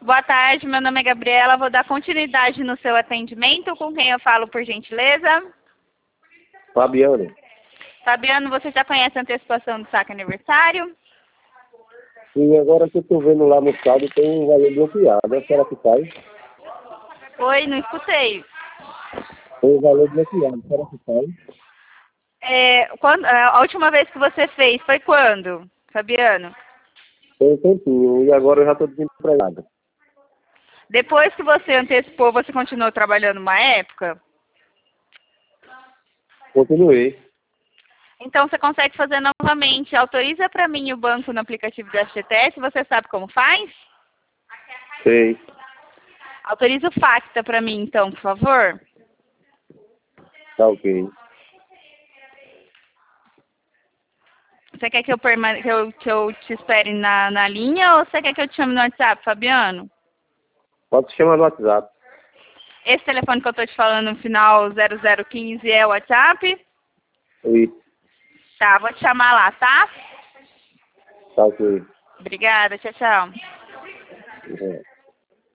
Boa tarde, meu nome é Gabriela. Vou dar continuidade no seu atendimento. Com quem eu falo, por gentileza? Fabiano. Fabiano, você já conhece a antecipação do saque aniversário? Sim, agora que eu estou vendo lá no saldo tem um valor bloqueado. Será que faz? Oi, não escutei. Tem um valor bloqueado. Será que faz? A última vez que você fez foi quando, Fabiano? Tem um tempinho. E agora eu já estou desempregado. Depois que você antecipou, você continuou trabalhando uma época? Continuei. Então você consegue fazer novamente. Autoriza para mim o banco no aplicativo da FGTS. Você sabe como faz? Sei. Autoriza o Facta para mim, então, por favor. Tá ok. Você quer que eu te espere na linha ou você quer que eu te chame no WhatsApp, Fabiano? Pode se chamar no WhatsApp. Esse telefone que eu estou te falando no final 0015 é o WhatsApp? Isso. Tá, vou te chamar lá, tá? Tá ok. Obrigada, tchau, tchau. É.